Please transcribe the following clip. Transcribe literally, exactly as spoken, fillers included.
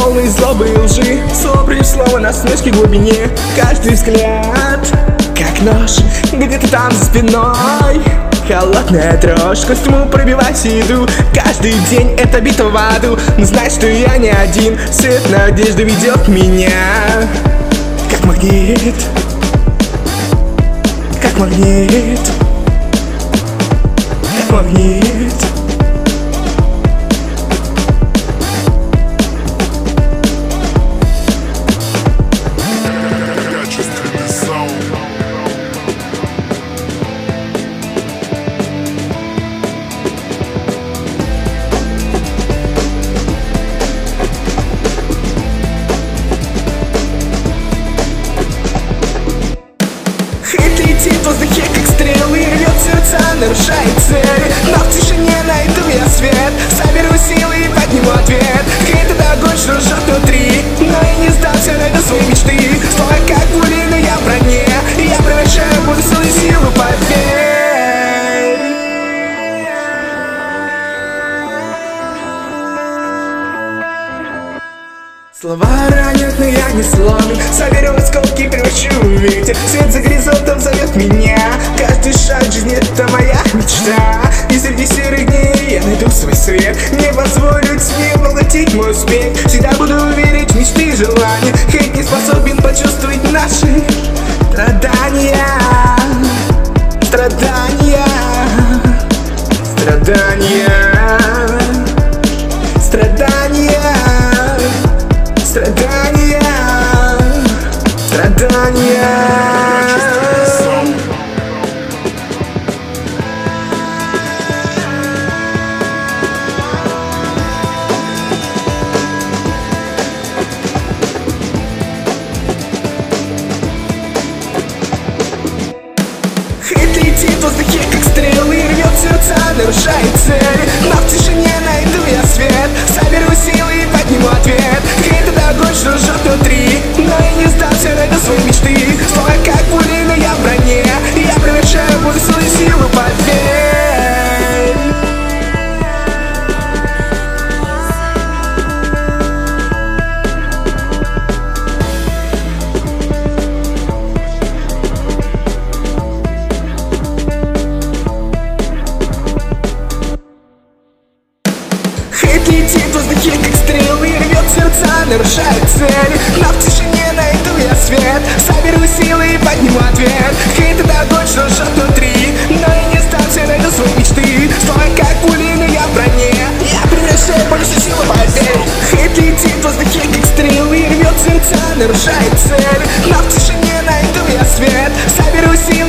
полный злобы и лжи. Слово слово на смешке глубине. Каждый взгляд, как нож, где-то там за спиной. Холодная дрожь, к костюму пробивать иду. Каждый день это битва в аду. Но знай, что я не один. Свет надежды ведет меня. Как магнит, как магнит, как магнит. Летит в воздухе, как стрелы, рвет сердца, нарушает цели. Но в тишине найду я свет, соберу силы и подниму ответ. Этот огонь, что жжет внутри, но и не сдался, найду свои мечты. Слова как пули, но я в броне, и я превращаю буду свою силу, поверь. Слова ранят, но я не сломлен. Соберу осколки, превращу в ветер. Свет за горизонтом зовет меня. Каждый шаг в жизни — это моя мечта. И среди серых дней я найду свой свет. Не позволю тьме поглотить мой успех. Всегда буду верить в мечты и желания. Хоть не способен почувствовать наши страдания. Страдания. Страдания. Страдания. Страдания, страдания. Хейт летит в воздухе, как стрелы, рвет сердца, нарушает цели. Но в тишине найду я свет, соберу силы и подниму ответ. Огонь, что жжет внутри, но и не сдался, найду свои мечты. Слова как пули, но я в броне, и я превращаю буду свою силу, поверь. Хейт летит в воздухе, как стрелы, сердца, нарушает цели. Но в тишине найду я свет, соберу силы и подниму ответ. Хейт — это огонь, что жжет внутри, но и не сдамся, найду свои мечты. Слова как пули, но я в броне, я превращаю полностью силу, поверь. Хейт летит в воздухе, как стрелы, рвет сердца, нарушает цели. Но в тишине найду я свет, соберу силы